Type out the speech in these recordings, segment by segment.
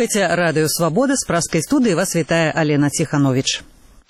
Слухайте Радыё Свабода, з праскай студыі вас вітае Алена Ціхановіч.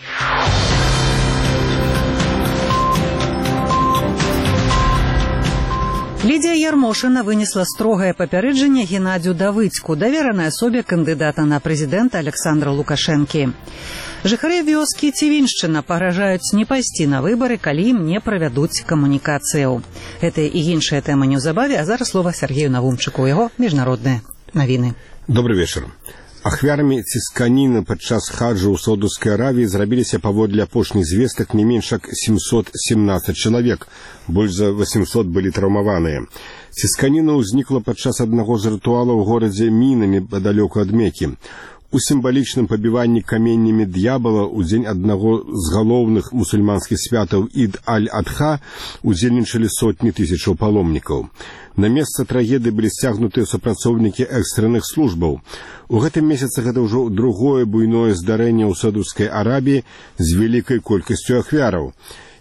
Лідія Ярмошына вынесла строгае папярэджанне Геннадзю Давыдзьку, даверанай асобе кандыдата на прэзідэнта Александра Лукашэнкі. Жыхары вёскі Цівіншчына пагражаюць не пайсці на выбары, калі ім не правядуць камунікацыяў. Гэтыя і іншыя тэмы неўзабаве, а зараз слова Сергею Навумчыку, яго міжнародныя навіны. Добрый вечер. Ахвярамі цісканіны падчас хаджу ў Саудаўскай Аравіі зрабіліся паводле апошніх звестак не менш як 717 чалавек, больш за 800 былі траўмаваныя. Цісканіна ўзнікла падчас аднаго з рытуалаў у горадзе Мінамі падалёку ад Меккі. У сімвалічным пабіванні каменнямі д'ябала ў дзень аднаго з галоўных мусульманскіх святаў Ід аль-Адха удзельнічалі сотні тысячаў паломнікаў. На месца трагедыі былі сцягнутыя супрацоўнікі экстранных службаў. У гэтым месяцы гэта ўжо другое буйное здарэнне ў Саудаўскай Арабіі з вялікай колькасцю ахвяраў.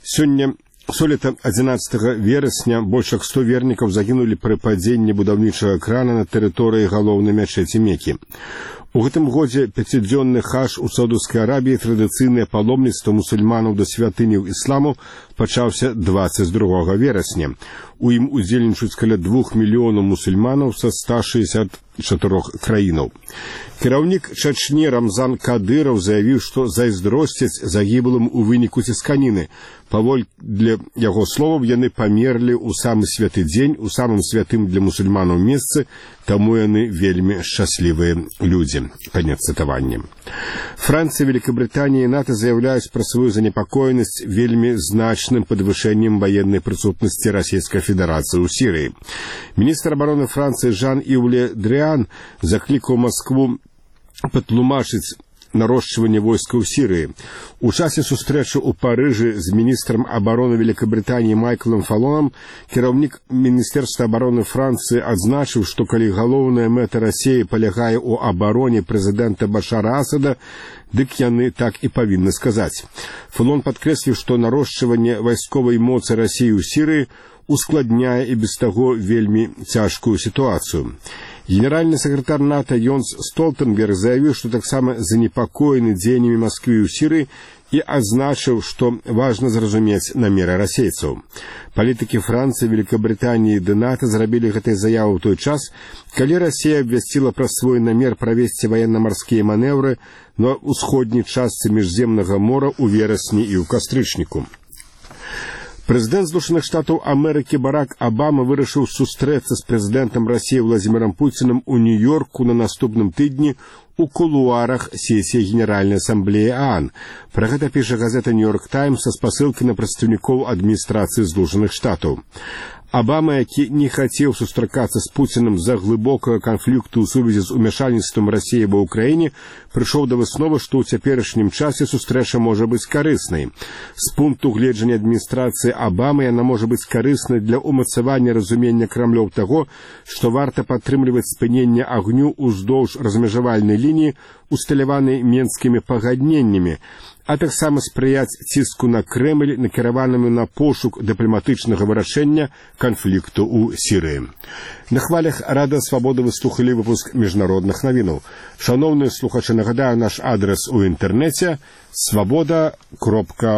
Сёлета 11 верасня больш як 100 вернікаў загінулі пры падзенні будаўнічага крана на тэрыторыі галоўнай мячэці Меккі. У гэтым годзе пяцідзённы хадж у Саудаўскай Арабіі, традыцыйнае паломніцтва мусульманаў да святыняў ісламу, пачаўся 22 верасня. У ім удзельнічаюць каля 2 мільёнаў мусульманаў са 164 краінаў. Кіраўнік Чачні Рамзан Кадыраў заявіў, што зайздросцяць загіблым у выніку цісканіны. Паводле яго словаў, яны памерлі ў самы святы дзень, у самым святым для мусульманаў месцы, таму яны вельмі шчаслівыя людзі. Канец цытавання. Францыя, Великабрытанія і НАТО заяўляюць пра сваю занепакоенасць вельмі значным падвышэннем ваеннай прысутнасці Расійскай Федэрацыі ў Сірыі. Міністр абароны Францыі Жан-Ів Ле Дрыан заклікаў Маскву патлумачыць нарошчванне войска ў Сірыі. У часе сустрэчы ў Парыжы з міністрам абароны Великабрытаніі Майклом Фалонам кіраўнік Міністэрства абароны Францыі адзначыў, што калі галоўная мэта Расіі палягае ў абароне прэзідэнта Башара Асада, дык яны так і павінны сказаць. Фалон падкрэсліў, што нарошчванне вайсковай моцы Расіі ў Сірыі ускладняе і без таго вельмі цяжкую сітуацыю. Генеральны сакратар НАТО Йонс Столтенберг заявіў, што таксама занепакоены дзеяннямі Масквы ў Сірыі і адзначыў, што важна зразумець намеры расейцаў. Палітыкі Францыі, Великабрытаніі і НАТО зрабілі гэтай заяву ў той час, калі Расія абвясціла пра свой намер правесці ваенна-марскія манеўры на ўсходняй частцы Міжземнага мора ў верасні і ў кастрычніку. Прэзідэнт Злучаных Штатаў Амерыкі Барак Абама вырашыў сустрэцца з прэзідэнтам Расіі Владзімірам Пуцінам у Нью-Йорку на наступным тыдні у кулуарах сесіі Генеральнай асамблеі ААН. Пра гэта піша газета «Нью-Йорк Таймс» са спасылкай на прадстаўнікоў адміністрацыі Злучаных Штатаў. Абама, які не хацеў сустракацца з Пуцінам з-за глыбокага канфлікту ў сувязі з умяшальніцтвам Расіі ва ўкраіне, прыйшоў да высновы, што ў цяперашнім часе сустрэча можа быць карыснай. З пункту гледжання адміністрацыі Абамы яна можа быць карыснай для ўмацавання разумення крамлёў таго, што варта падтрымліваць спыненне агню ўздоўж размежавальнай лініі, усталяванай менскімі пагадненнямі, а таксама спрыяць ціску на Крэмль, накіраванаму на пошук дыпламатычнага вырашэння канфлікту ў Сірыі. На хвалях Радыё Свабода вы слухалі выпуск міжнародных навінаў. Шановныя слухачы, нагадаю наш адрес у інтэрнэце свабода.орг.